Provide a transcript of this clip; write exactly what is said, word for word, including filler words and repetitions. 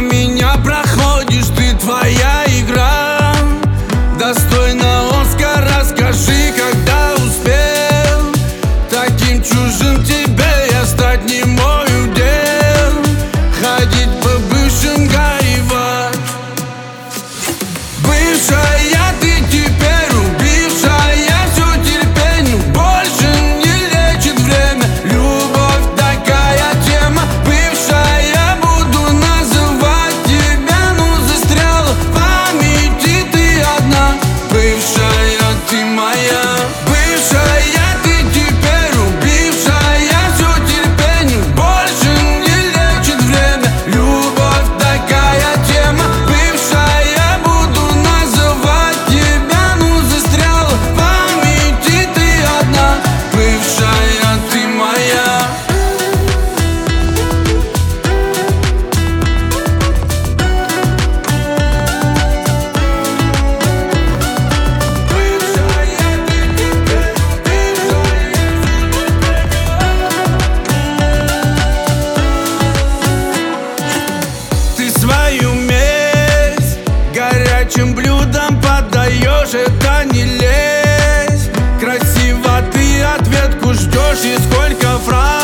меня проходишь, ты твоя игра достойна Оскара. Скажи, когда успел таким чужим тебе я стать, не мой удел ходить по бывшим горевать. Бывшая ты теперь убившая все терпению, больше не лечит время. Любовь такая тема, бывшая, буду называть тебя, ну застряла в памяти ты одна. Бывшая ты моя, бывшая ты теперь убившая все терпению, больше не лечит время. Любовь такая тема, бывшая, буду называть тебя, ну застряла в памяти ты одна. Бывшая ты моя. Ты свою месть горячим блюдом подаешь, это не лезь. Красиво ты ответку ждешь, и сколько фраз